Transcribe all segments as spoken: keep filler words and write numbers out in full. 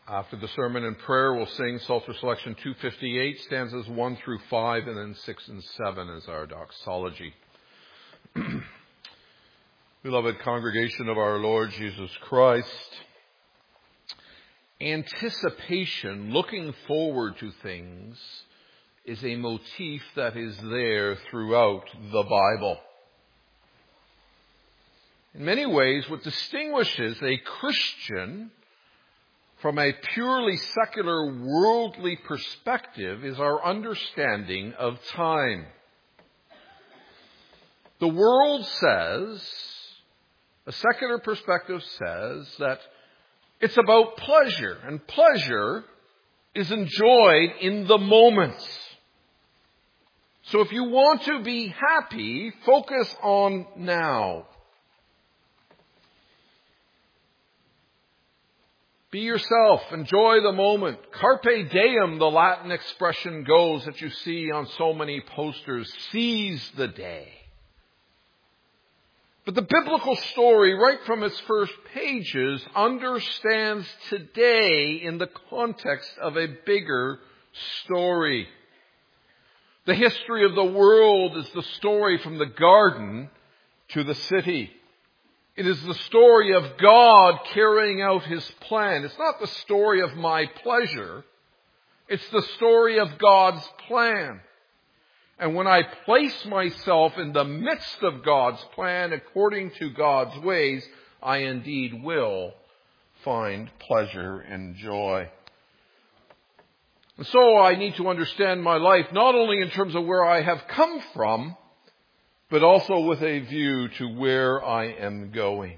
After the sermon and prayer, we'll sing Psalter Selection two fifty-eight, stanzas one through five, and then six and seven as our doxology. Beloved congregation of our Lord Jesus Christ, anticipation, looking forward to things, is a motif that is there throughout the Bible. In many ways, what distinguishes a Christian from a purely secular, worldly perspective is our understanding of time. The world says, a secular perspective says, that it's about pleasure, and pleasure is enjoyed in the moment. So if you want to be happy, focus on now. Be yourself. Enjoy the moment. Carpe diem, the Latin expression goes that you see on so many posters. Seize the day. But the biblical story, right from its first pages, understands today in the context of a bigger story. The history of the world is the story from the garden to the city. It is the story of God carrying out His plan. It's not the story of my pleasure. It's the story of God's plan. And when I place myself in the midst of God's plan according to God's ways, I indeed will find pleasure and joy. And so I need to understand my life not only in terms of where I have come from, but also with a view to where I am going.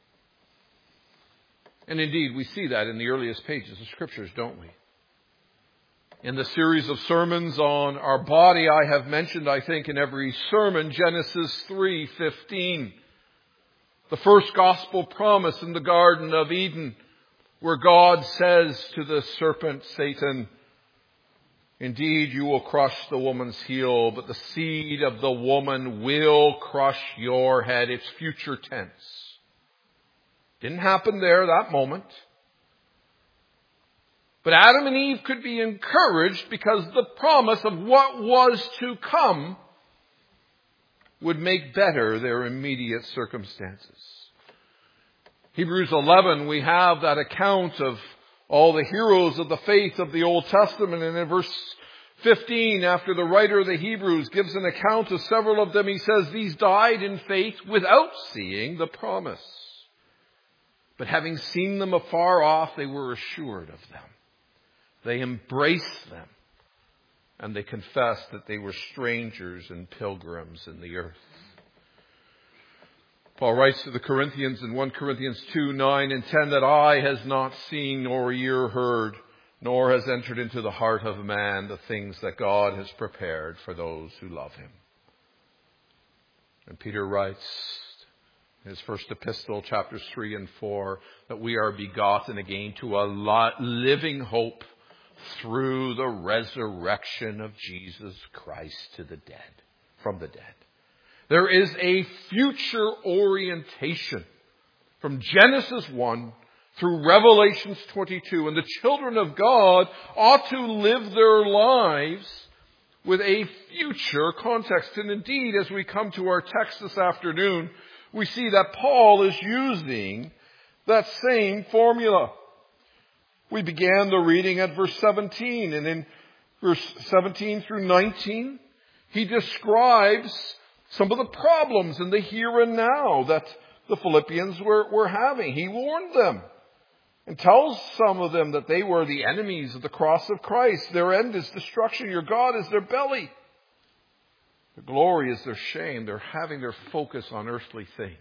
And indeed, we see that in the earliest pages of Scriptures, don't we? In the series of sermons on our body, I have mentioned, I think, in every sermon, Genesis three fifteen. The first gospel promise in the Garden of Eden, where God says to the serpent, Satan, indeed, you will crush the woman's heel, but the seed of the woman will crush your head. It's future tense. Didn't happen there that moment. But Adam and Eve could be encouraged because the promise of what was to come would make better their immediate circumstances. Hebrews eleven, we have that account of all the heroes of the faith of the Old Testament. And in verse fifteen, after the writer of the Hebrews gives an account of several of them, he says, these died in faith without seeing the promise. But having seen them afar off, they were assured of them. They embraced them. And they confessed that they were strangers and pilgrims in the earth. Paul writes to the Corinthians in First Corinthians two, nine and ten, that eye has not seen nor ear heard, nor has entered into the heart of man the things that God has prepared for those who love Him. And Peter writes in his first epistle, chapters three and four, that we are begotten again to a living hope through the resurrection of Jesus Christ to the dead, from the dead. There is a future orientation from Genesis one through Revelation twenty-two. And the children of God ought to live their lives with a future context. And indeed, as we come to our text this afternoon, we see that Paul is using that same formula. We began the reading at verse seventeen. And in verse seventeen through nineteen, he describes some of the problems in the here and now that the Philippians were, were having. He warned them and tells some of them that they were the enemies of the cross of Christ. Their end is destruction. Your God is their belly. Their glory is their shame. They're having their focus on earthly things.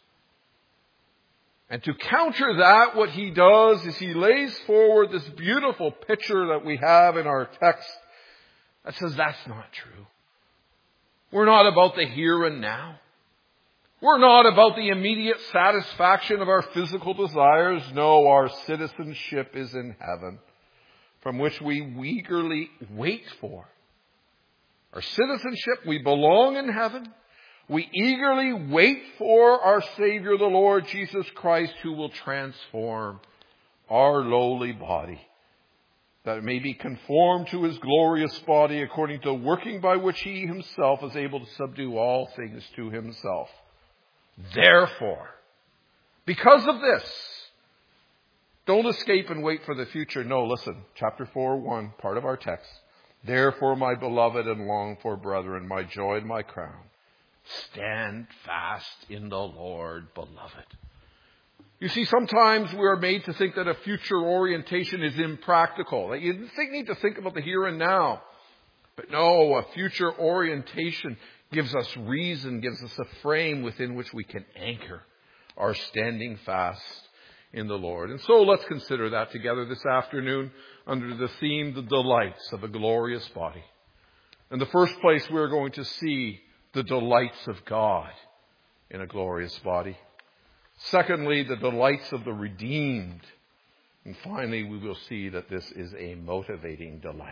And to counter that, what he does is he lays forward this beautiful picture that we have in our text that says that's not true. We're not about the here and now. We're not about the immediate satisfaction of our physical desires. No, our citizenship is in heaven, from which we eagerly wait for. Our citizenship, we belong in heaven. We eagerly wait for our Savior, the Lord Jesus Christ, who will transform our lowly body, that it may be conformed to his glorious body according to the working by which he himself is able to subdue all things to himself. Therefore, because of this, don't escape and wait for the future. No, listen, chapter four, one, part of our text. Therefore, my beloved and longed for brethren, my joy and my crown, stand fast in the Lord, beloved. You see, sometimes we are made to think that a future orientation is impractical, that you need to think about the here and now. But no, a future orientation gives us reason, gives us a frame within which we can anchor our standing fast in the Lord. And so let's consider that together this afternoon under the theme, the delights of a glorious body. In the first place, we're going to see the delights of God in a glorious body. Secondly, the delights of the redeemed. And finally, we will see that this is a motivating delight.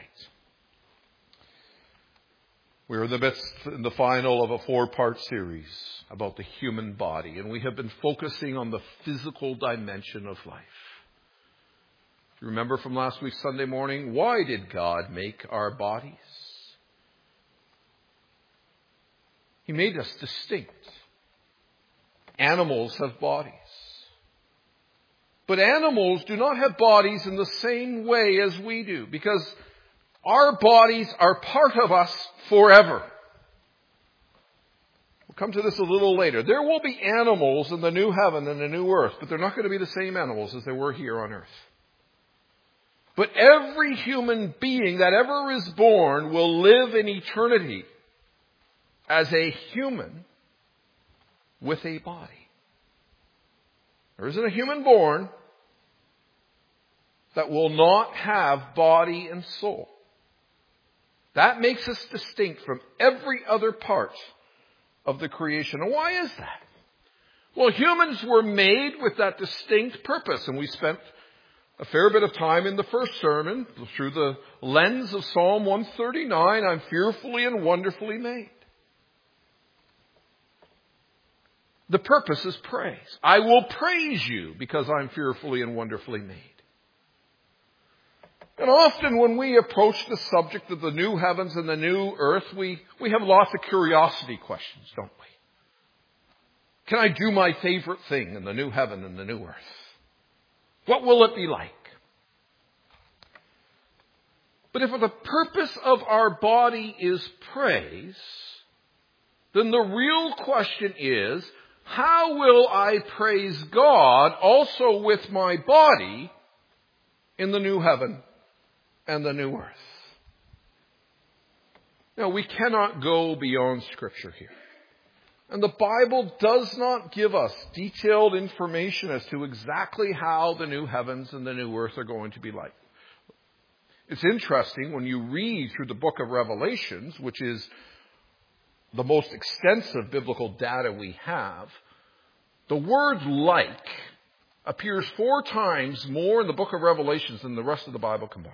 We're in the midst, in the final of a four-part series about the human body, and we have been focusing on the physical dimension of life. You remember from last week's Sunday morning, why did God make our bodies? He made us distinct. Animals have bodies. But animals do not have bodies in the same way as we do, because our bodies are part of us forever. We'll come to this a little later. There will be animals in the new heaven and the new earth, but they're not going to be the same animals as they were here on earth. But every human being that ever is born will live in eternity as a human with a body. There isn't a human born that will not have body and soul. That makes us distinct from every other part of the creation. And why is that? Well, humans were made with that distinct purpose, and we spent a fair bit of time in the first sermon through the lens of Psalm one thirty-nine, I'm fearfully and wonderfully made. The purpose is praise. I will praise you because I'm fearfully and wonderfully made. And often when we approach the subject of the new heavens and the new earth, we, we have lots of curiosity questions, don't we? Can I do my favorite thing in the new heaven and the new earth? What will it be like? But if the purpose of our body is praise, then the real question is, how will I praise God also with my body in the new heaven and the new earth? Now, we cannot go beyond Scripture here. And the Bible does not give us detailed information as to exactly how the new heavens and the new earth are going to be like. It's interesting when you read through the book of Revelations, which is the most extensive biblical data we have, the word like appears four times more in the book of Revelations than the rest of the Bible combined.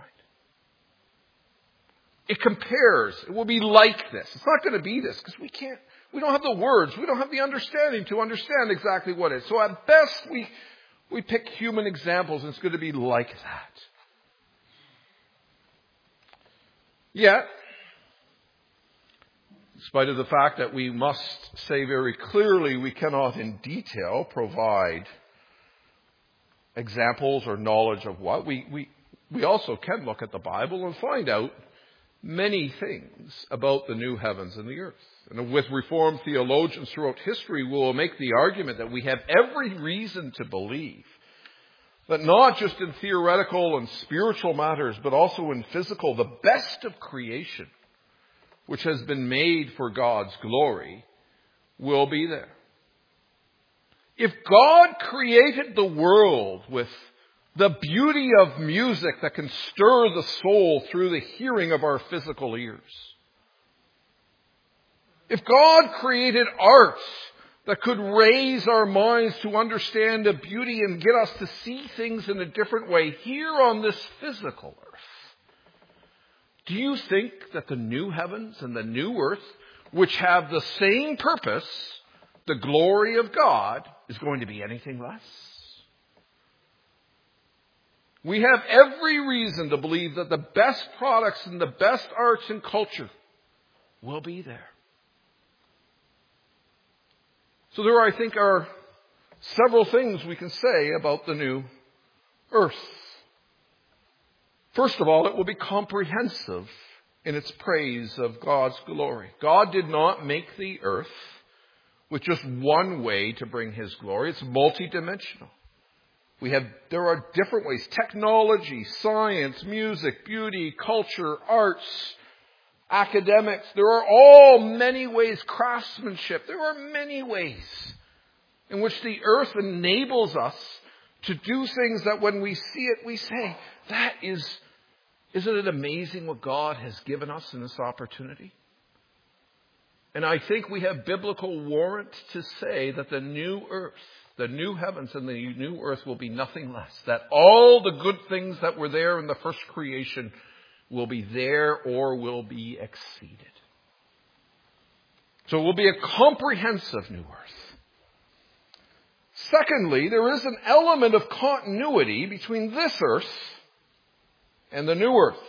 It compares. It will be like this. It's not going to be this because we can't, we don't have the words. We don't have the understanding to understand exactly what it is. So at best we, we pick human examples and it's going to be like that. Yet, in spite of the fact that we must say very clearly we cannot in detail provide examples or knowledge of what, we, we, we also can look at the Bible and find out many things about the new heavens and the earth. And with Reformed theologians throughout history, we will make the argument that we have every reason to believe that not just in theoretical and spiritual matters, but also in physical, the best of creation, which has been made for God's glory, will be there. If God created the world with the beauty of music that can stir the soul through the hearing of our physical ears, if God created art that could raise our minds to understand the beauty and get us to see things in a different way here on this physical earth, do you think that the new heavens and the new earth, which have the same purpose, the glory of God, is going to be anything less? We have every reason to believe that the best products and the best arts and culture will be there. So there, I think, are several things we can say about the new earth. First of all, it will be comprehensive in its praise of God's glory. God did not make the earth with just one way to bring His glory. It's multidimensional. We have, there are different ways. Technology, science, music, beauty, culture, arts, academics. There are all many ways. Craftsmanship. There are many ways in which the earth enables us to do things that when we see it, we say, that is, isn't it amazing what God has given us in this opportunity? And I think we have biblical warrant to say that the new earth, the new heavens and the new earth will be nothing less. That all the good things that were there in the first creation will be there or will be exceeded. So it will be a comprehensive new earth. Secondly, there is an element of continuity between this earth and the new earth.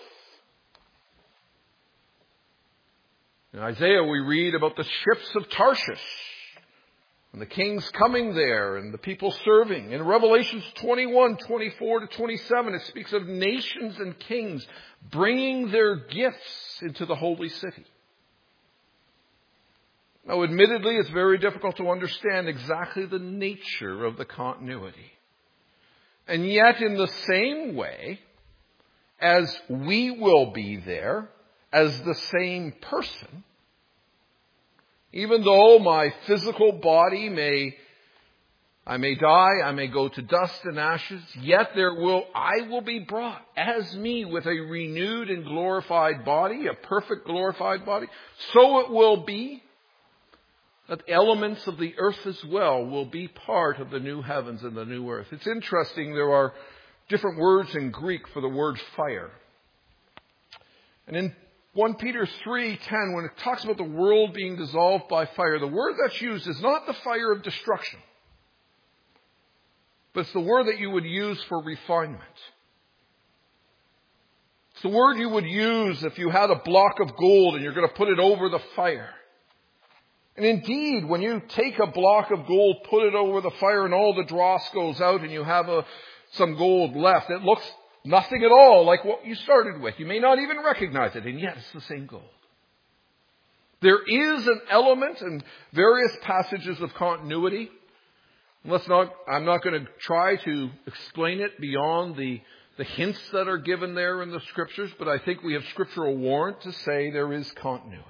In Isaiah, we read about the ships of Tarshish and the kings coming there and the people serving. In Revelations twenty-one, twenty-four to twenty-seven, it speaks of nations and kings bringing their gifts into the holy city. Now, admittedly, it's very difficult to understand exactly the nature of the continuity. And yet, in the same way as we will be there, as the same person, even though my physical body may, I may die, I may go to dust and ashes, yet there will, I will be brought as me with a renewed and glorified body, a perfect glorified body. So it will be that elements of the earth as well will be part of the new heavens and the new earth. It's interesting, there are different words in Greek for the word fire. And in First Peter three ten, when it talks about the world being dissolved by fire, the word that's used is not the fire of destruction, but it's the word that you would use for refinement. It's the word you would use if you had a block of gold and you're going to put it over the fire. And indeed, when you take a block of gold, put it over the fire, and all the dross goes out and you have a, some gold left, it looks nothing at all like what you started with. You may not even recognize it, and yet it's the same gold. There is an element in various passages of continuity. Let's not, I'm not going to try to explain it beyond the, the hints that are given there in the Scriptures, but I think we have scriptural warrant to say there is continuity.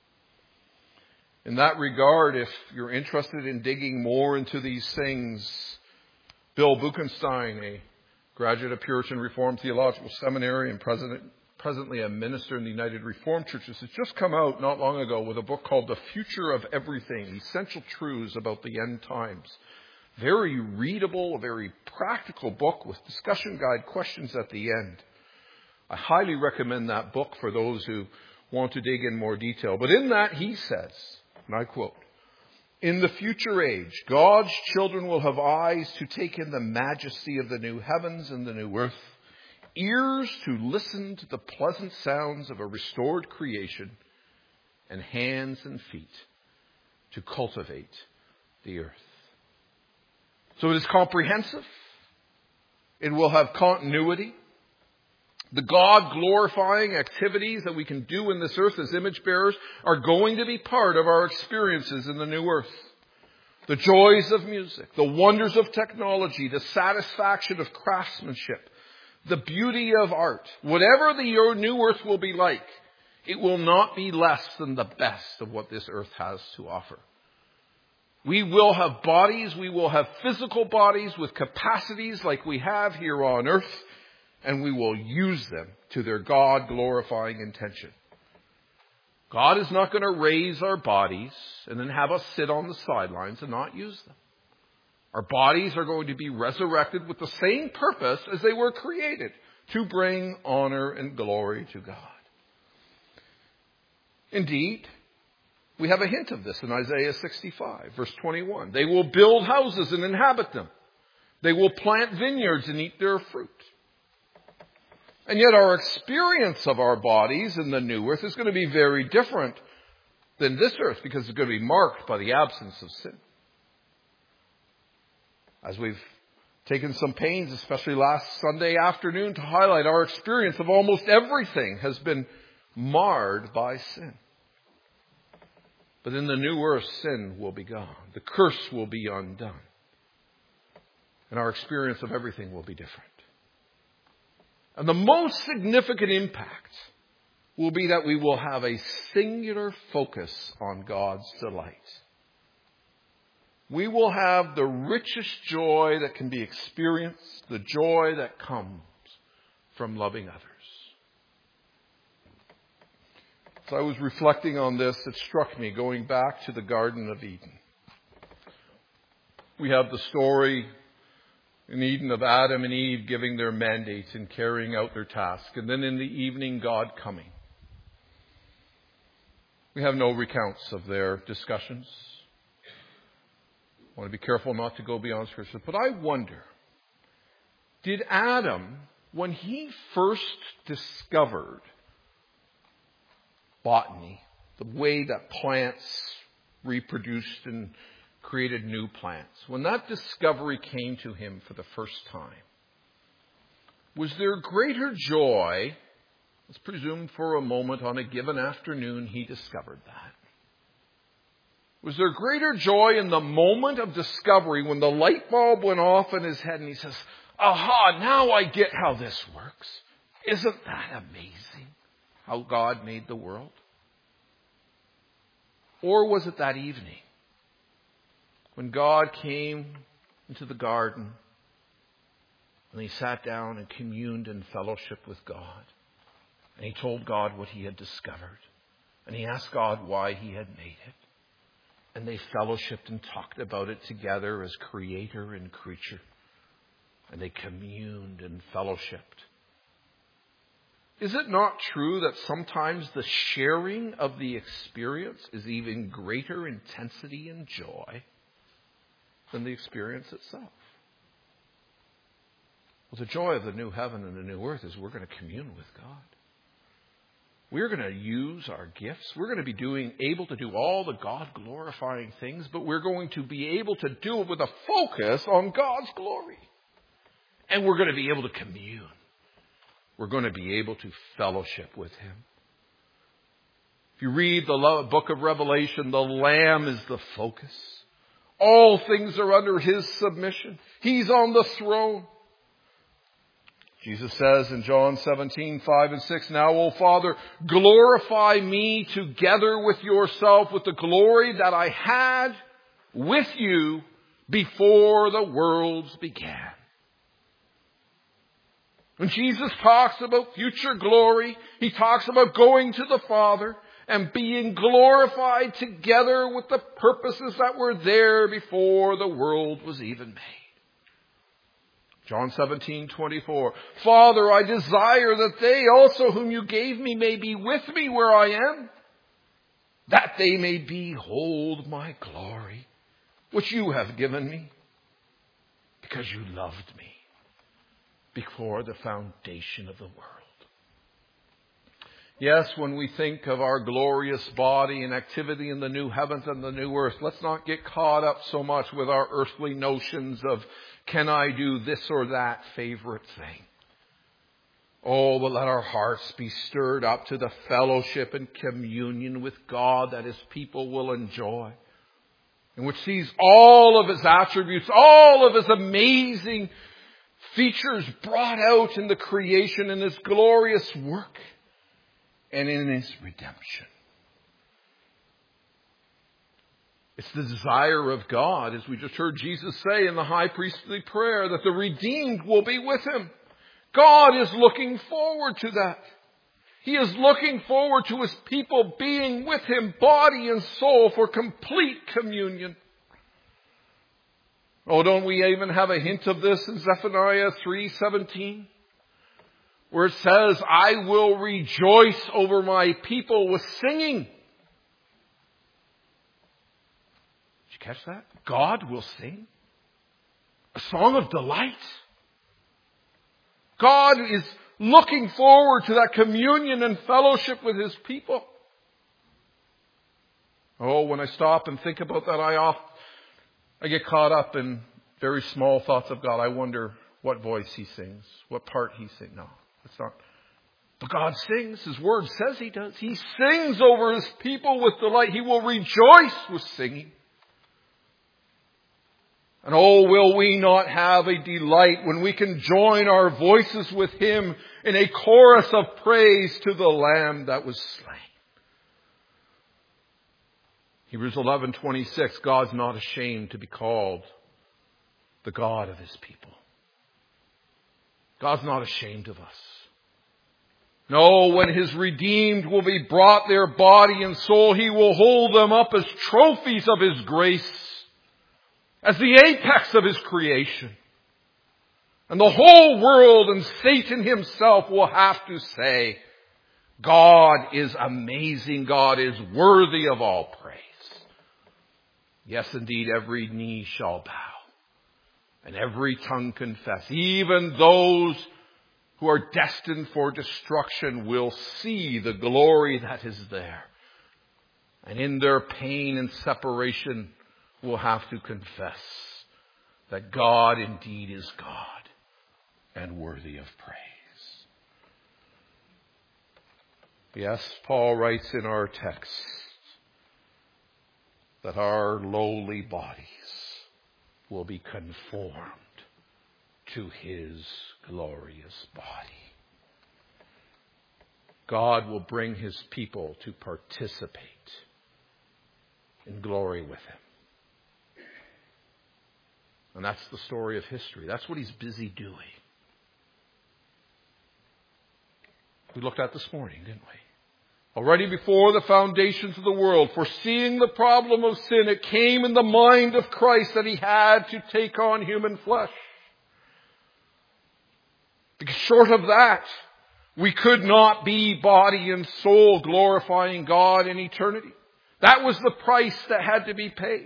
In that regard, if you're interested in digging more into these things, Bill Buchenstein, a graduate of Puritan Reformed Theological Seminary and president, presently a minister in the United Reformed Churches, has just come out not long ago with a book called The Future of Everything, Essential Truths About the End Times. Very readable, a very practical book with discussion guide questions at the end. I highly recommend that book for those who want to dig in more detail. But in that he says, and I quote, "In the future age, God's children will have eyes to take in the majesty of the new heavens and the new earth, ears to listen to the pleasant sounds of a restored creation, and hands and feet to cultivate the earth." So it is comprehensive. It will have continuity. The God-glorifying activities that we can do in this earth as image bearers are going to be part of our experiences in the new earth. The joys of music, the wonders of technology, the satisfaction of craftsmanship, the beauty of art, whatever the new earth will be like, it will not be less than the best of what this earth has to offer. We will have bodies, we will have physical bodies with capacities like we have here on earth, and we will use them to their God-glorifying intention. God is not going to raise our bodies and then have us sit on the sidelines and not use them. Our bodies are going to be resurrected with the same purpose as they were created, to bring honor and glory to God. Indeed, we have a hint of this in Isaiah sixty-five, verse twenty-one. "They will build houses and inhabit them. They will plant vineyards and eat their fruit." And yet our experience of our bodies in the new earth is going to be very different than this earth, because it's going to be marked by the absence of sin. As we've taken some pains, especially last Sunday afternoon, to highlight, our experience of almost everything has been marred by sin. But in the new earth, sin will be gone. The curse will be undone. And our experience of everything will be different. And the most significant impact will be that we will have a singular focus on God's delight. We will have the richest joy that can be experienced, the joy that comes from loving others. As I was reflecting on this, it struck me going back to the Garden of Eden. We have the story in Eden of Adam and Eve giving their mandates and carrying out their task. And then in the evening, God coming. We have no recounts of their discussions. I want to be careful not to go beyond Scripture. But I wonder, did Adam, when he first discovered botany, the way that plants reproduced and created new plants, when that discovery came to him for the first time, was there greater joy? Let's presume for a moment on a given afternoon he discovered that. Was there greater joy in the moment of discovery when the light bulb went off in his head and he says, aha, now I get how this works. Isn't that amazing how God made the world? Or was it that evening when God came into the garden and he sat down and communed in fellowship with God? And he told God what he had discovered. And he asked God why he had made it. And they fellowshiped and talked about it together as creator and creature. And they communed and fellowshipped. Is it not true that sometimes the sharing of the experience is even greater intensity and joy than the experience itself? Well, the joy of the new heaven and the new earth is we're going to commune with God. We're going to use our gifts. We're going to be doing, able to do all the God-glorifying things, but we're going to be able to do it with a focus on God's glory. And we're going to be able to commune. We're going to be able to fellowship with Him. If you read the book of Revelation, the Lamb is the focus. All things are under His submission. He's on the throne. Jesus says in John seventeen, five and six, now, O Father, glorify me together with yourself with the glory that I had with you before the worlds began. When Jesus talks about future glory, He talks about going to the Father and being glorified together with the purposes that were there before the world was even made. John seventeen, twenty-four. Father, I desire that they also whom you gave me may be with me where I am, that they may behold my glory, which you have given me, because you loved me before the foundation of the world. Yes, when we think of our glorious body and activity in the new heavens and the new earth, let's not get caught up so much with our earthly notions of, can I do this or that favorite thing? Oh, but let our hearts be stirred up to the fellowship and communion with God that His people will enjoy, and which sees all of His attributes, all of His amazing features brought out in the creation, in His glorious work, and in His redemption. It's the desire of God, as we just heard Jesus say in the high priestly prayer, that the redeemed will be with Him. God is looking forward to that. He is looking forward to His people being with Him, body and soul, for complete communion. Oh, don't we even have a hint of this in Zephaniah three seventeen? Where it says, I will rejoice over my people with singing. Catch that? God will sing a song of delight. God is looking forward to that communion and fellowship with His people. Oh, when I stop and think about that, I oft, I get caught up in very small thoughts of God. I wonder what voice He sings, what part He sings. No, it's not. But God sings. His Word says He does. He sings over His people with delight. He will rejoice with singing. And oh, will we not have a delight when we can join our voices with Him in a chorus of praise to the Lamb that was slain. Hebrews eleven twenty-six, God's not ashamed to be called the God of His people. God's not ashamed of us. No, when His redeemed will be brought their body and soul, He will hold them up as trophies of His grace, as the apex of His creation. And the whole world and Satan himself will have to say, God is amazing. God is worthy of all praise. Yes, indeed, every knee shall bow and every tongue confess. Even those who are destined for destruction will see the glory that is there. And in their pain and separation will have to confess that God indeed is God and worthy of praise. Yes, Paul writes in our text that our lowly bodies will be conformed to His glorious body. God will bring His people to participate in glory with Him. And that's the story of history. That's what He's busy doing. We looked at this morning, didn't we? Already before the foundations of the world, foreseeing the problem of sin, it came in the mind of Christ that He had to take on human flesh. Because short of that, we could not be body and soul glorifying God in eternity. That was the price that had to be paid.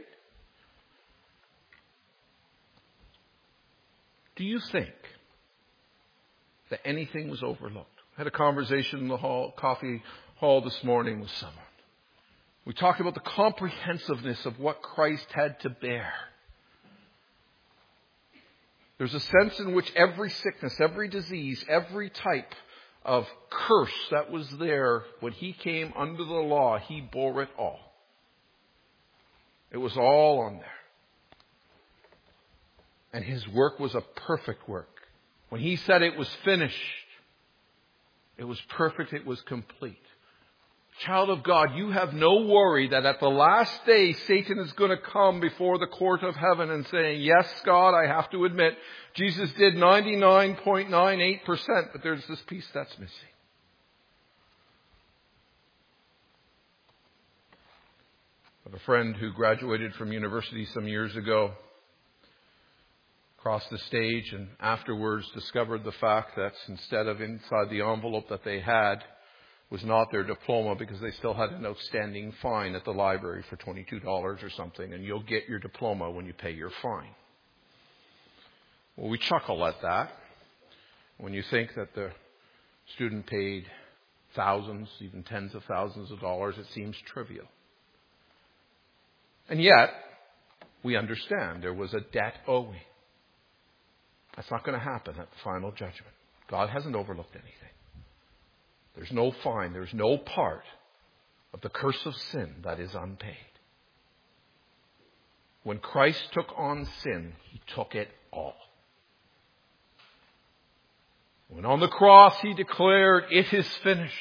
Do you think that anything was overlooked? I had a conversation in the hall, coffee hall this morning with someone. We talked about the comprehensiveness of what Christ had to bear. There's a sense in which every sickness, every disease, every type of curse that was there when He came under the law, He bore it all. It was all on there. And His work was a perfect work. When He said it was finished, it was perfect, it was complete. Child of God, you have no worry that at the last day Satan is going to come before the court of heaven and saying, yes, God, I have to admit, Jesus did ninety-nine point nine eight percent, but there's this piece that's missing. I have a friend who graduated from university some years ago, crossed the stage, and afterwards discovered the fact that instead of inside the envelope that they had was not their diploma, because they still had an outstanding fine at the library for twenty-two dollars or something, and you'll get your diploma when you pay your fine. Well, we chuckle at that when you think that the student paid thousands, even tens of thousands of dollars. It seems trivial. And yet, we understand there was a debt owing. That's not going to happen at the final judgment. God hasn't overlooked anything. There's no fine. There's no part of the curse of sin that is unpaid. When Christ took on sin, He took it all. When on the cross He declared, it is finished.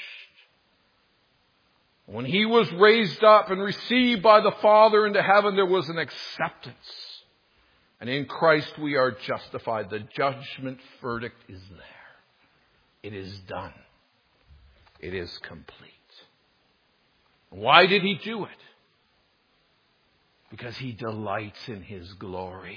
When He was raised up and received by the Father into heaven, there was an acceptance. And in Christ we are justified. The judgment verdict is there. It is done. It is complete. Why did He do it? Because He delights in His glory.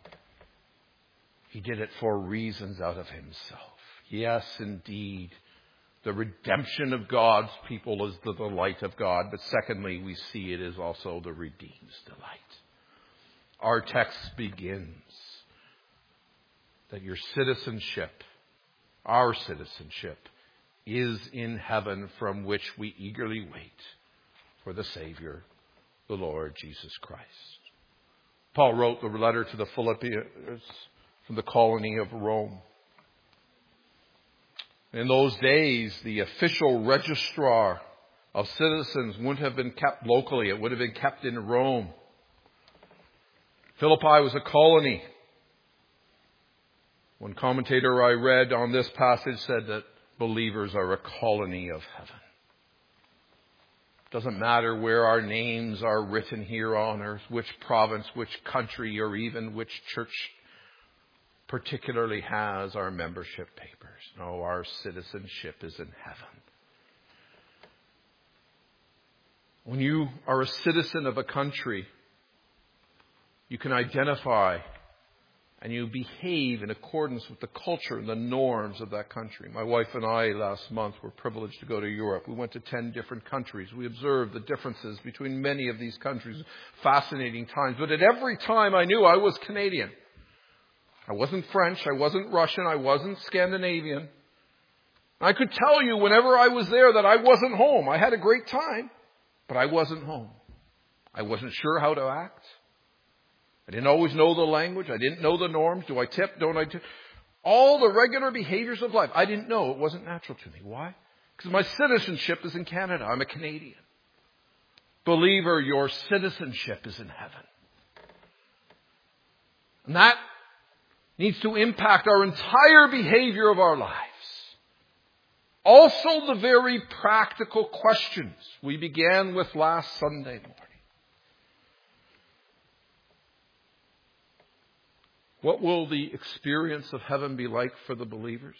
He did it for reasons out of Himself. Yes, indeed, the redemption of God's people is the delight of God. But secondly, we see it is also the redeemed's delight. Our text begins that your citizenship Our citizenship is in heaven, from which we eagerly wait for the Savior, the Lord Jesus Christ. Paul wrote the letter to the Philippians from the colony of Rome. In those days, the official registrar of citizens wouldn't have been kept locally. It would have been kept in Rome. Philippi was a colony. One commentator I read on this passage said that believers are a colony of heaven. It doesn't matter where our names are written here on earth, which province, which country, or even which church particularly has our membership papers. No, our citizenship is in heaven. When you are a citizen of a country, you can identify and you behave in accordance with the culture and the norms of that country. My wife and I last month were privileged to go to Europe. We went to ten different countries. We observed the differences between many of these countries. Fascinating times. But at every time I knew I was Canadian. I wasn't French. I wasn't Russian. I wasn't Scandinavian. I could tell you whenever I was there that I wasn't home. I had a great time, but I wasn't home. I wasn't sure how to act. I didn't always know the language. I didn't know the norms. Do I tip? Don't I tip? All the regular behaviors of life. I didn't know. It wasn't natural to me. Why? Because my citizenship is in Canada. I'm a Canadian. Believer, your citizenship is in heaven. And that needs to impact our entire behavior of our lives. Also the very practical questions we began with last Sunday morning. What will the experience of heaven be like for the believers?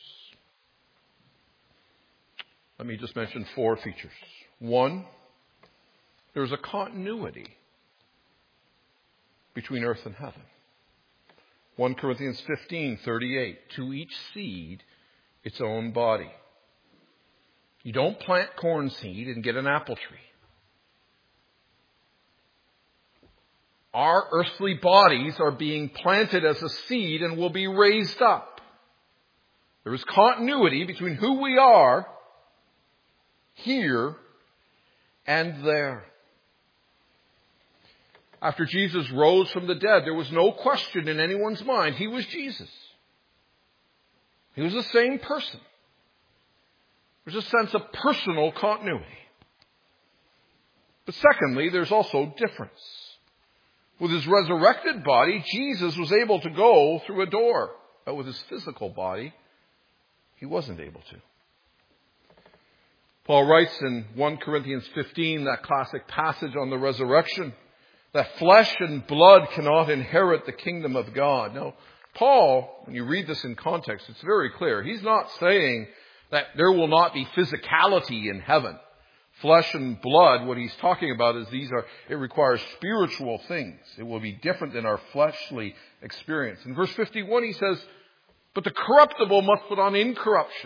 Let me just mention four features. One, there's a continuity between earth and heaven. First Corinthians fifteen thirty-eight, to each seed its own body. You don't plant corn seed and get an apple tree. Our earthly bodies are being planted as a seed and will be raised up. There is continuity between who we are here and there. After Jesus rose from the dead, there was no question in anyone's mind. He was Jesus. He was the same person. There's a sense of personal continuity. But secondly, there's also difference. With his resurrected body, Jesus was able to go through a door. But with his physical body, he wasn't able to. Paul writes in First Corinthians fifteen, that classic passage on the resurrection, that flesh and blood cannot inherit the kingdom of God. Now, Paul, when you read this in context, it's very clear. He's not saying that there will not be physicality in heaven. Flesh and blood, what he's talking about is these are, it requires spiritual things. It will be different than our fleshly experience. In verse fifty-one, he says, but the corruptible must put on incorruption.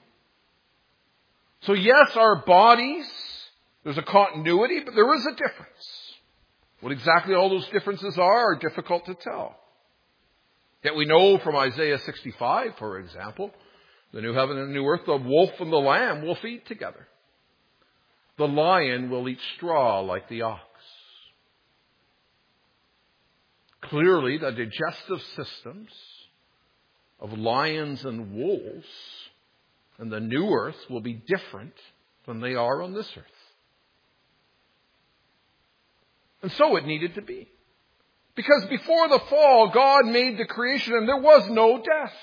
So yes, our bodies, there's a continuity, but there is a difference. What exactly all those differences are are difficult to tell. Yet we know from Isaiah sixty-five, for example, the new heaven and the new earth, the wolf and the lamb will feed together. The lion will eat straw like the ox. Clearly, the digestive systems of lions and wolves in the new earth will be different than they are on this earth. And so it needed to be. Because before the fall, God made the creation and there was no death.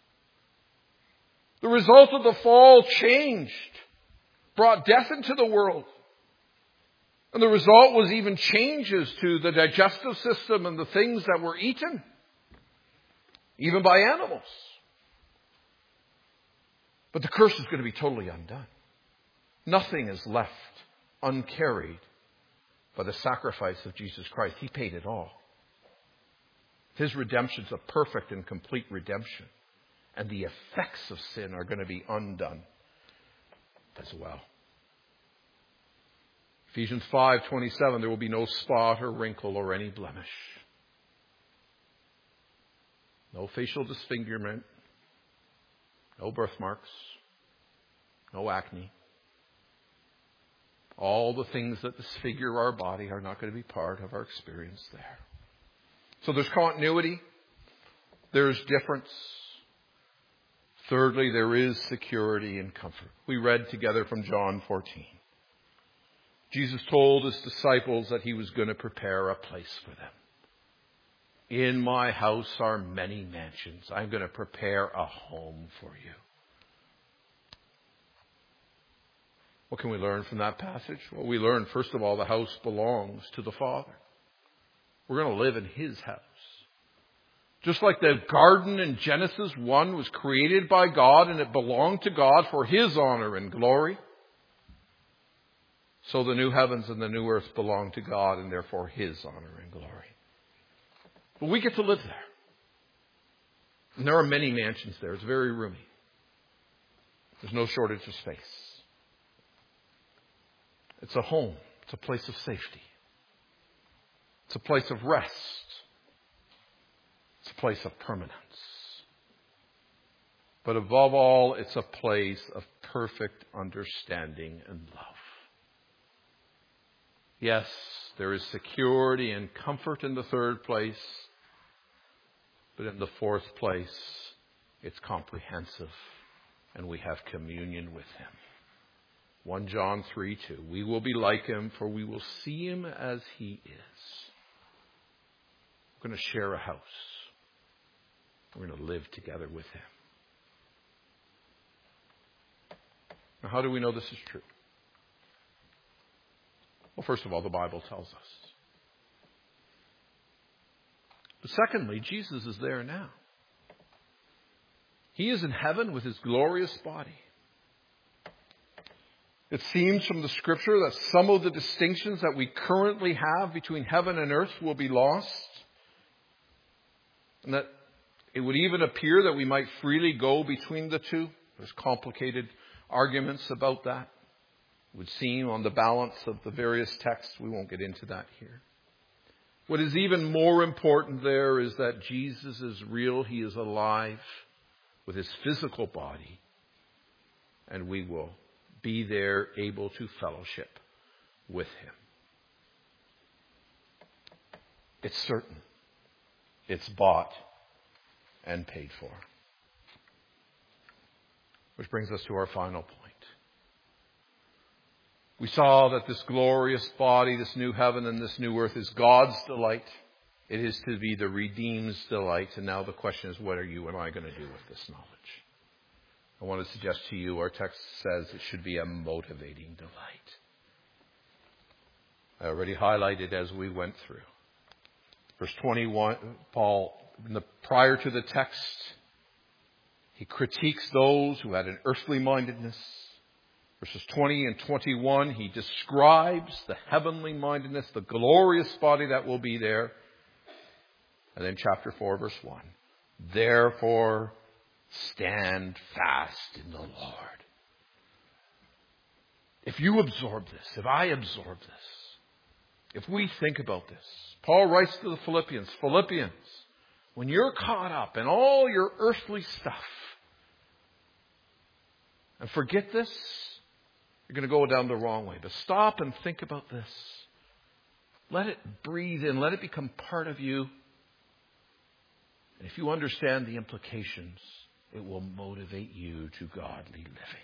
The result of the fall changed, brought death into the world. And the result was even changes to the digestive system and the things that were eaten, even by animals. But the curse is going to be totally undone. Nothing is left uncarried by the sacrifice of Jesus Christ. He paid it all. His redemption is a perfect and complete redemption. And the effects of sin are going to be undone as well. Ephesians five twenty-seven, there will be no spot or wrinkle or any blemish. No facial disfigurement. No birthmarks. No acne. All the things that disfigure our body are not going to be part of our experience there. So there's continuity. There's difference. Thirdly, there is security and comfort. We read together from John fourteen. Jesus told his disciples that he was going to prepare a place for them. In my house are many mansions. I'm going to prepare a home for you. What can we learn from that passage? Well, we learn, first of all, the house belongs to the Father. We're going to live in his house. Just like the garden in Genesis one was created by God and it belonged to God for his honor and glory, so the new heavens and the new earth belong to God and therefore his honor and glory. But we get to live there. And there are many mansions there. It's very roomy. There's no shortage of space. It's a home. It's a place of safety. It's a place of rest. It's a place of permanence. But above all, it's a place of perfect understanding and love. Yes, there is security and comfort in the third place. But in the fourth place, it's comprehensive. And we have communion with him. First John three two. We will be like him, for we will see him as he is. We're going to share a house. We're going to live together with him. Now, how do we know this is true? Well, first of all, the Bible tells us. But secondly, Jesus is there now. He is in heaven with his glorious body. It seems from the Scripture that some of the distinctions that we currently have between heaven and earth will be lost. And that it would even appear that we might freely go between the two. There's complicated arguments about that. It would seem on the balance of the various texts. We won't get into that here. What is even more important there is that Jesus is real. He is alive with his physical body. And we will be there able to fellowship with him. It's certain. It's bought and paid for. Which brings us to our final point. We saw that this glorious body, this new heaven and this new earth is God's delight. It is to be the redeemed's delight. And now the question is, what are you and I going to do with this knowledge? I want to suggest to you, our text says it should be a motivating delight. I already highlighted as we went through. Verse twenty-one, Paul, in the, prior to the text, he critiques those who had an earthly mindedness. Verses twenty and twenty-one, he describes the heavenly mindedness, the glorious body that will be there. And then chapter four, verse one, therefore stand fast in the Lord. If you absorb this, if I absorb this, if we think about this, Paul writes to the Philippians, Philippians, when you're caught up in all your earthly stuff and forget this, you're going to go down the wrong way. But stop and think about this. Let it breathe in. Let it become part of you. And if you understand the implications, it will motivate you to godly living.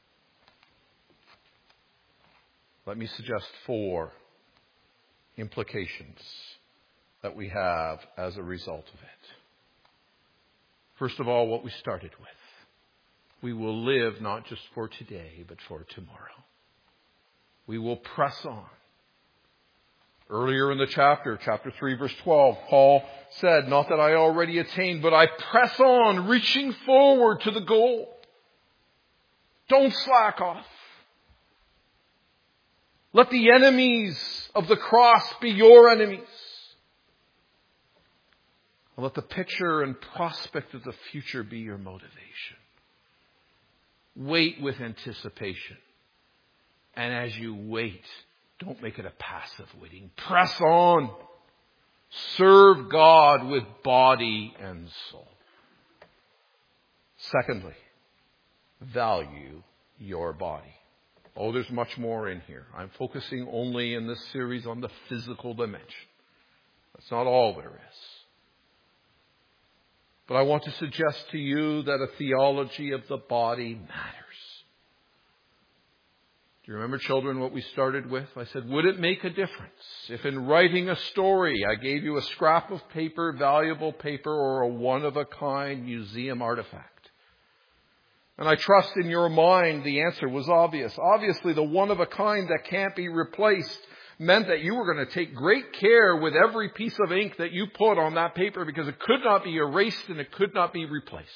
Let me suggest four implications that we have as a result of it. First of all, what we started with. We will live not just for today, but for tomorrow. We will press on. Earlier in the chapter, chapter three, verse twelve, Paul said, not that I already attained, but I press on, reaching forward to the goal. Don't slack off. Let the enemies of the cross be your enemies. And let the picture and prospect of the future be your motivation. Wait with anticipation. And as you wait, don't make it a passive waiting. Press on. Serve God with body and soul. Secondly, value your body? Oh, there's much more in here. I'm focusing only in this series on the physical dimension. That's not all there is. But I want to suggest to you that a theology of the body matters. Do you remember, children, what we started with? I said, would it make a difference if in writing a story I gave you a scrap of paper, valuable paper, or a one-of-a-kind museum artifact? And I trust in your mind the answer was obvious. Obviously, the one-of-a-kind that can't be replaced meant that you were going to take great care with every piece of ink that you put on that paper because it could not be erased and it could not be replaced.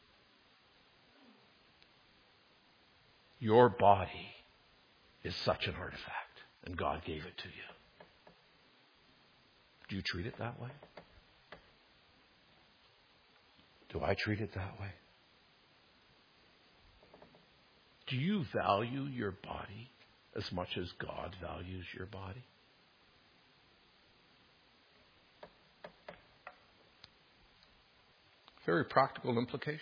Your body is such an artifact, and God gave it to you. Do you treat it that way? Do I treat it that way? Do you value your body as much as God values your body? Very practical implications.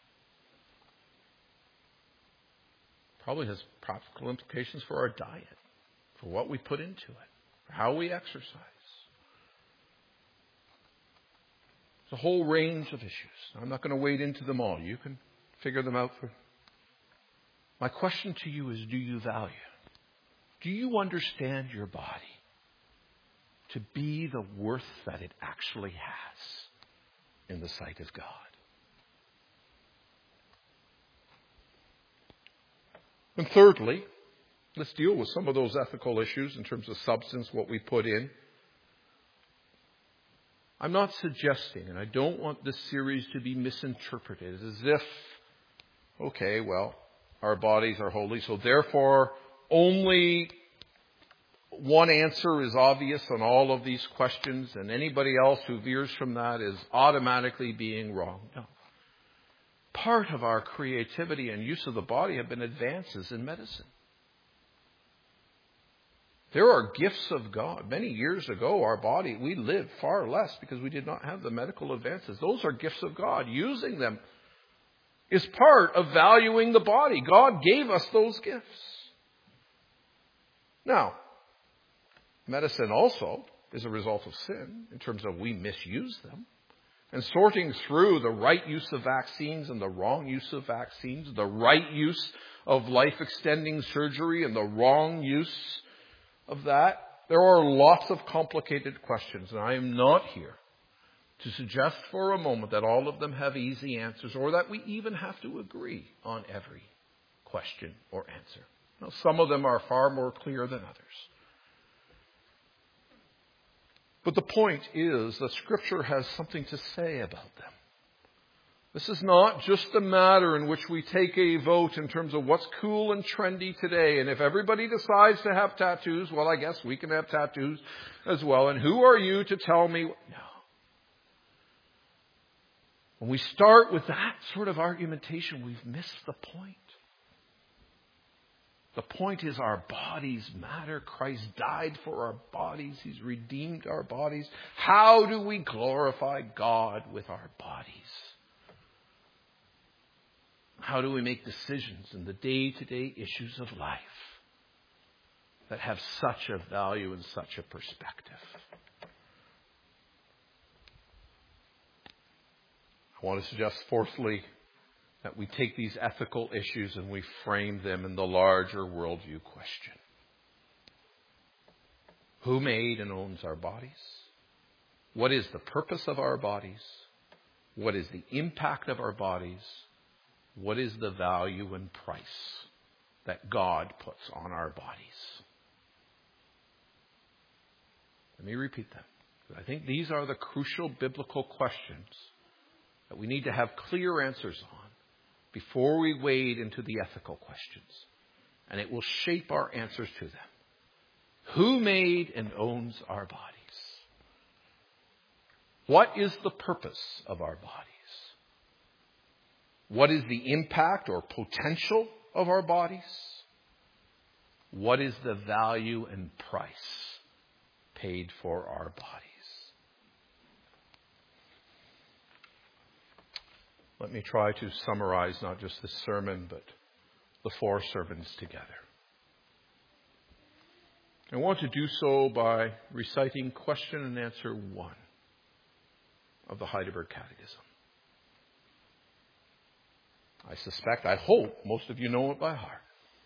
Probably has practical implications for our diet, for what we put into it, for how we exercise. There's a whole range of issues. I'm not going to wade into them all. You can figure them out. For... My question to you is, do you value? Do you understand your body to be the worth that it actually has in the sight of God? And thirdly, let's deal with some of those ethical issues in terms of substance, what we put in. I'm not suggesting, and I don't want this series to be misinterpreted as if, okay, well, our bodies are holy, so therefore only one answer is obvious on all of these questions, and anybody else who veers from that is automatically being wrong. No. Part of our creativity and use of the body have been advances in medicine. There are gifts of God. Many years ago, our body, we lived far less because we did not have the medical advances. Those are gifts of God. Using them is part of valuing the body. God gave us those gifts. Now, medicine also is a result of sin in terms of we misuse them. And sorting through the right use of vaccines and the wrong use of vaccines, the right use of life-extending surgery and the wrong use of that, there are lots of complicated questions. And I am not here to suggest for a moment that all of them have easy answers or that we even have to agree on every question or answer. Now, some of them are far more clear than others. But the point is that Scripture has something to say about them. This is not just a matter in which we take a vote in terms of what's cool and trendy today. And if everybody decides to have tattoos, well, I guess we can have tattoos as well. And who are you to tell me? No. When we start with that sort of argumentation, we've missed the point. The point is our bodies matter. Christ died for our bodies. He's redeemed our bodies. How do we glorify God with our bodies? How do we make decisions in the day-to-day issues of life that have such a value and such a perspective? I want to suggest, fourthly, that we take these ethical issues and we frame them in the larger worldview question. Who made and owns our bodies? What is the purpose of our bodies? What is the impact of our bodies? What is the value and price that God puts on our bodies? Let me repeat them. I think these are the crucial biblical questions that we need to have clear answers on before we wade into the ethical questions. And it will shape our answers to them. Who made and owns our bodies? What is the purpose of our bodies? What is the impact or potential of our bodies? What is the value and price paid for our bodies? let me try to summarize not just this sermon, but the four sermons together. I want to do so by reciting question and answer one of the Heidelberg Catechism. I suspect, I hope, most of you know it by heart.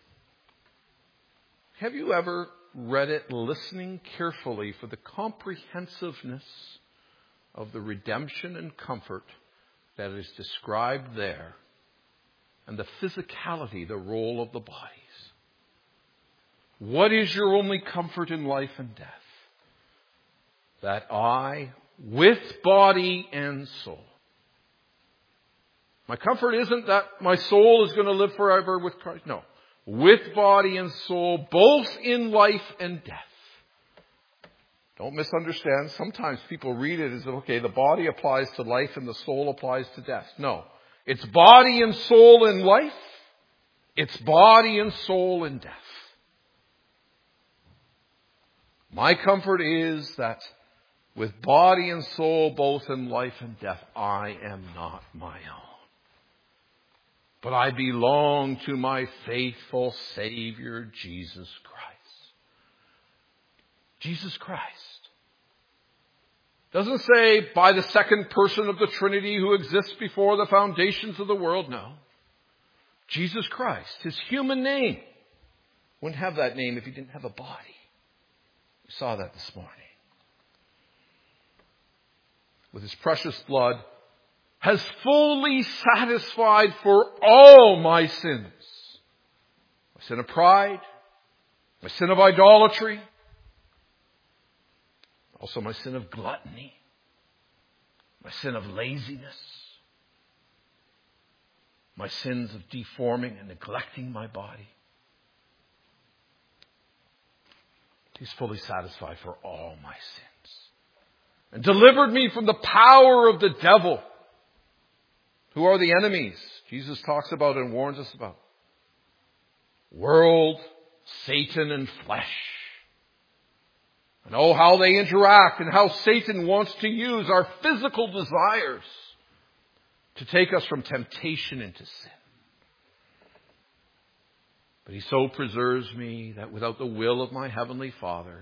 Have you ever read it listening carefully for the comprehensiveness of the redemption and comfort that is described there, and the physicality, the role of the bodies? What is your only comfort in life and death? That I, with body and soul. My comfort isn't that my soul is going to live forever with Christ. No. With body and soul, both in life and death. Don't misunderstand. Sometimes people read it as, okay, the body applies to life and the soul applies to death. No. It's body and soul in life. It's body and soul in death. My comfort is that with body and soul, both in life and death, I am not my own. But I belong to my faithful Savior, Jesus Christ. Jesus Christ. Doesn't say by the second person of the Trinity who exists before the foundations of the world. No. Jesus Christ, his human name. Wouldn't have that name if he didn't have a body. We saw that this morning. With his precious blood, has fully satisfied for all my sins. My sin of pride, my sin of idolatry, also my sin of gluttony, my sin of laziness, my sins of deforming and neglecting my body. He's fully satisfied for all my sins. And delivered me from the power of the devil. Who are the enemies Jesus talks about and warns us about? World, Satan, and flesh. And oh, how they interact and how Satan wants to use our physical desires to take us from temptation into sin. But he so preserves me that without the will of my heavenly Father,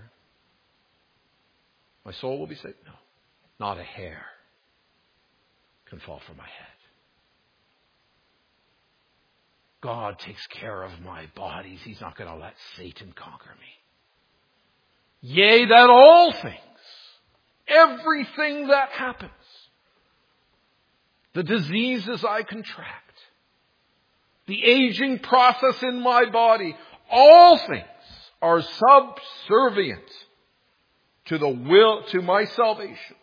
my soul will be saved. No, not a hair can fall from my head. God takes care of my bodies. He's not going to let Satan conquer me. Yea, that all things, everything that happens, the diseases I contract, the aging process in my body, all things are subservient to the will, to my salvation.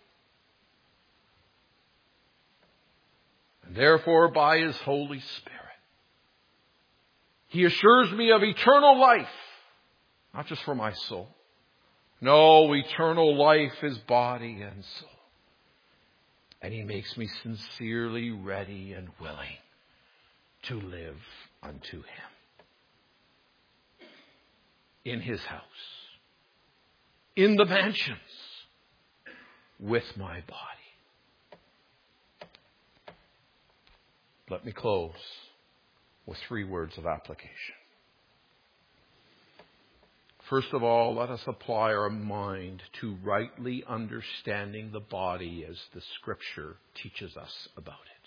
And therefore, by his Holy Spirit, he assures me of eternal life, not just for my soul. No, eternal life is body and soul. And he makes me sincerely ready and willing to live unto him. In his house. In the mansions. With my body. Let me close with three words of application. First of all, let us apply our mind to rightly understanding the body as the Scripture teaches us about it.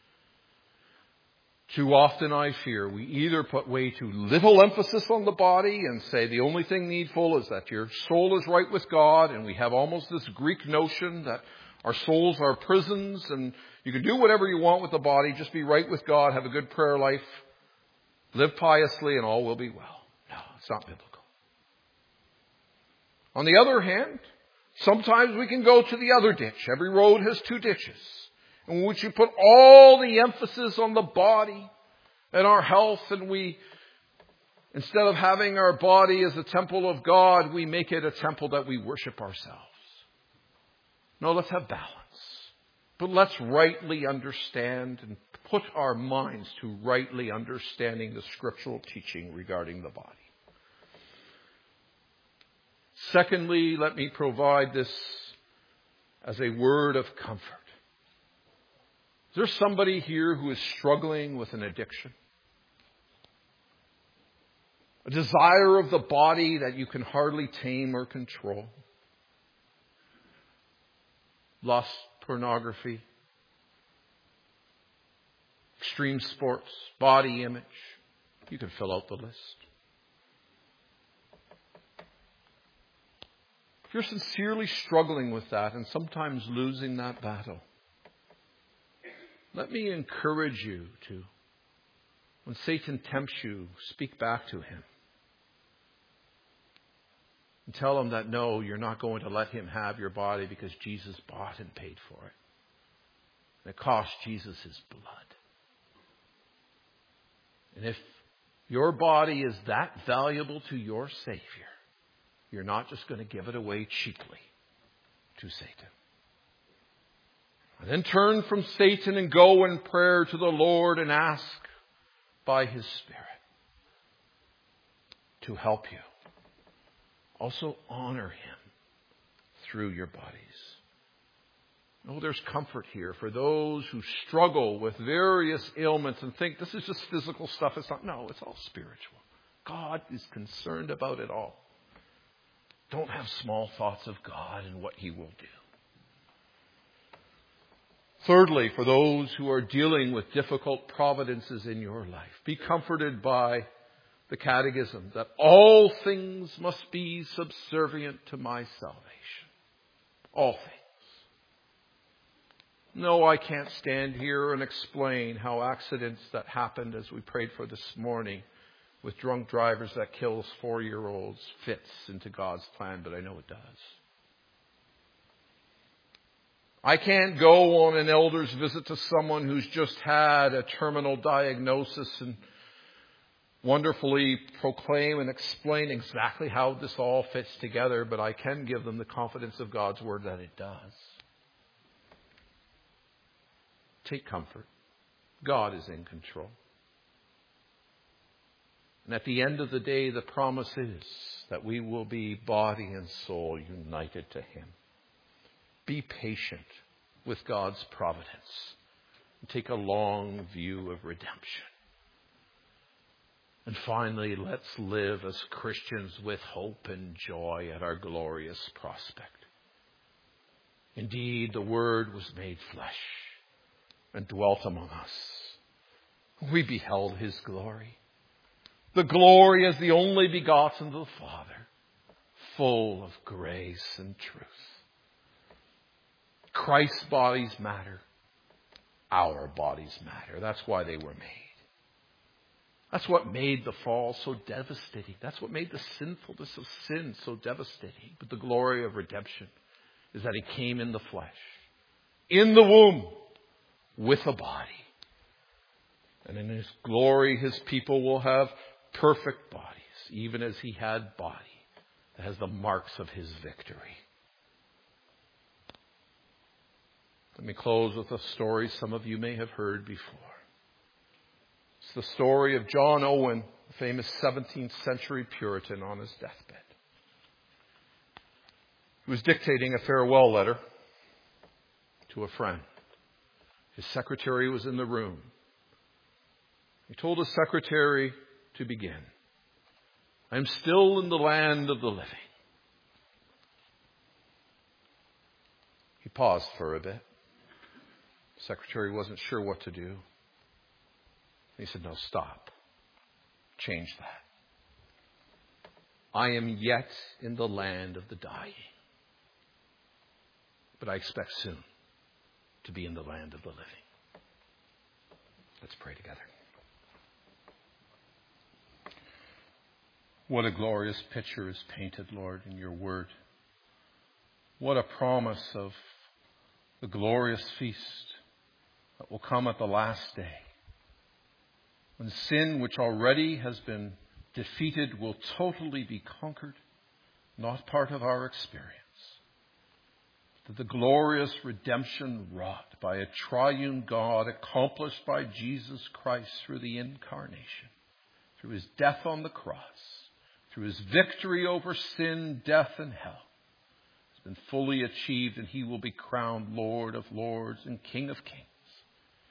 Too often, I fear, we either put way too little emphasis on the body and say the only thing needful is that your soul is right with God, and we have almost this Greek notion that our souls are prisons and you can do whatever you want with the body, just be right with God, have a good prayer life, live piously, and all will be well. No, it's not biblical. On the other hand, sometimes we can go to the other ditch. Every road has two ditches, in which you put all the emphasis on the body and our health, and we, instead of having our body as a temple of God, we make it a temple that we worship ourselves. No, let's have balance. But let's rightly understand and put our minds to rightly understanding the scriptural teaching regarding the body. Secondly, let me provide this as a word of comfort. Is there somebody here who is struggling with an addiction? A desire of the body that you can hardly tame or control? Lust, pornography, extreme sports, body image. You can fill out the list. If you're sincerely struggling with that and sometimes losing that battle, let me encourage you to, when Satan tempts you, speak back to him. And tell him that no, you're not going to let him have your body because Jesus bought and paid for it. And it cost Jesus his blood. And if your body is that valuable to your Savior, you're not just going to give it away cheaply to Satan. And then turn from Satan and go in prayer to the Lord and ask by His Spirit to help you. Also honor Him through your bodies. Oh, there's comfort here for those who struggle with various ailments and think this is just physical stuff. It's not. No, it's all spiritual. God is concerned about it all. Don't have small thoughts of God and what He will do. Thirdly, for those who are dealing with difficult providences in your life, be comforted by the Catechism that all things must be subservient to my salvation. All things. No, I can't stand here and explain how accidents that happened as we prayed for this morning with drunk drivers that kills four-year-olds fits into God's plan, but I know it does. I can't go on an elder's visit to someone who's just had a terminal diagnosis and wonderfully proclaim and explain exactly how this all fits together, but I can give them the confidence of God's Word that it does. Take comfort. God is in control. And at the end of the day, the promise is that we will be body and soul united to Him. Be patient with God's providence and take a long view of redemption. And finally, let's live as Christians with hope and joy at our glorious prospect. Indeed, the Word was made flesh and dwelt among us. We beheld His glory. The glory as the only begotten of the Father, full of grace and truth. Christ's bodies matter. Our bodies matter. That's why they were made. That's what made the fall so devastating. That's what made the sinfulness of sin so devastating. But the glory of redemption is that He came in the flesh, in the womb, with a body. And in His glory, His people will have perfect bodies, even as He had body that has the marks of His victory. Let me close with a story some of you may have heard before. It's the story of John Owen, the famous seventeenth century Puritan on his deathbed. He was dictating a farewell letter to a friend. His secretary was in the room. He told his secretary to begin. I am still in the land of the living. He paused for a bit. The secretary wasn't sure what to do. He said, no, stop. Change that. I am yet in the land of the dying. But I expect soon to be in the land of the living. Let's pray together. What a glorious picture is painted, Lord, in your word. What a promise of the glorious feast that will come at the last day. When sin, which already has been defeated, will totally be conquered, not part of our experience. That the glorious redemption wrought by a triune God, accomplished by Jesus Christ through the incarnation, through His death on the cross, through His victory over sin, death, and hell, has been fully achieved, and He will be crowned Lord of lords and King of kings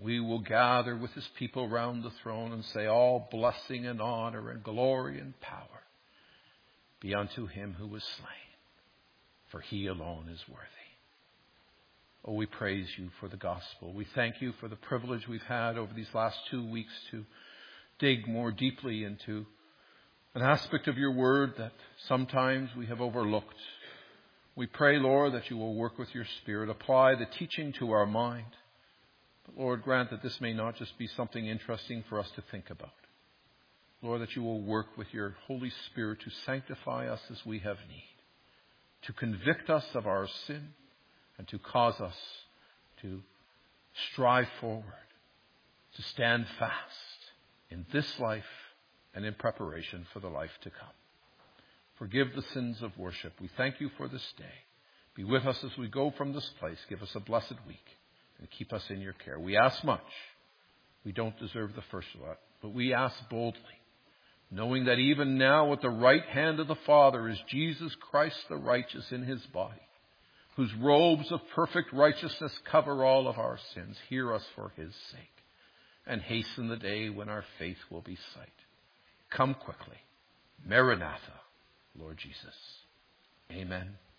We will gather with his people round the throne and say, all blessing and honor and glory and power be unto him who was slain, for he alone is worthy. Oh, we praise you for the gospel. We thank you for the privilege we've had over these last two weeks to dig more deeply into an aspect of your word that sometimes we have overlooked. We pray, Lord, that you will work with your Spirit, apply the teaching to our mind. But Lord, grant that this may not just be something interesting for us to think about. Lord, that you will work with your Holy Spirit to sanctify us as we have need, to convict us of our sin, and to cause us to strive forward, to stand fast in this life and in preparation for the life to come. Forgive the sins of worship. We thank you for this day. Be with us as we go from this place. Give us a blessed week and keep us in your care. We ask much. We don't deserve the first lot, but we ask boldly, knowing that even now at the right hand of the Father is Jesus Christ the righteous in his body, whose robes of perfect righteousness cover all of our sins. Hear us for his sake, and hasten the day when our faith will be sight. Come quickly. Maranatha, Lord Jesus. Amen.